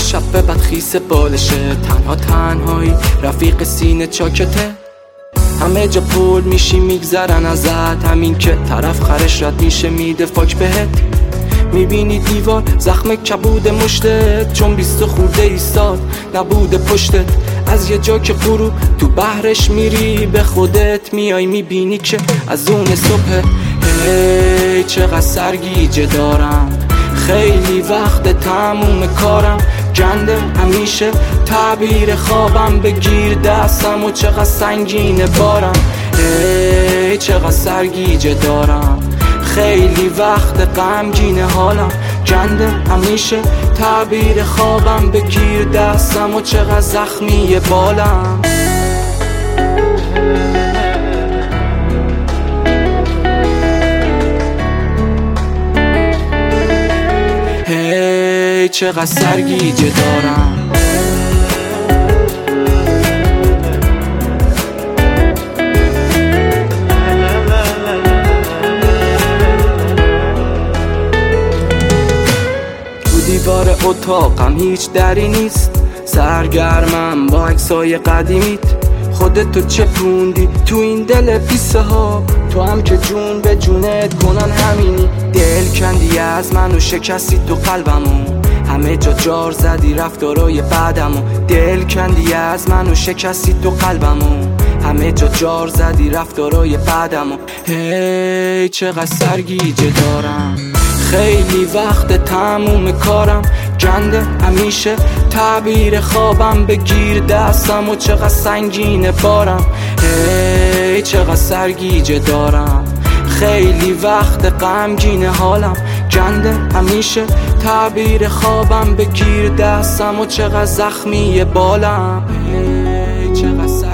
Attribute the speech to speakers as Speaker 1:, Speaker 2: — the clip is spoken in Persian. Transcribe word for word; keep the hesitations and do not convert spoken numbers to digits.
Speaker 1: شب بد خیس بالشه، تنها تنهایی رفیق سینه چاکته. همه جا پول میشی میگذرن ازت، همین که طرف خرش رد میشه میده فاک بهت. میبینی دیوار زخم کبود مشتت، چون بیست خورده ایستاد نبوده پشتت. از یه جا که غروب تو بحرش میری به خودت میای، میبینی که از اون صبح. هی چقدر سرگیجه دارم، خیلی وقت تموم کارم. گنده همیشه تعبیر خوابم، بگیر دستم و چقدر سنگینه بارم. ای چقدر سرگیجه دارم، خیلی وقت غمگینه حالم. گنده همیشه تعبیر خوابم، بگیر دستم و چقدر زخمی بالم. هی چقدر سرگیجه دارم. تو دیوار اتاقم هیچ دری نیست، سرگرمم با عکسای قدیمیت. خودتو چپوندی تو این دل پیسه ها، تو هم که جون به جونت کنن همینی. دل کندی از من و شکستی تو قلبمو، همه جا جار زدی رفتارای بعدمو. دل کندی از من و شکستی تو قلبمو، همه جا جار زدی رفتارای بعدمو. هی چقدر سرگیجه دارم، خیلی وقت تموم کارم. گنده همیشه تعبیر خوابم، بگیر دستم و چقدر سنگینه بارم. هی چقدر سرگیجه دارم، خیلی وقت غمگینه حالم. گنده همیشه تعبیر خوابم، بگیر دستم و چقدر زخمی بالم. هی چقدر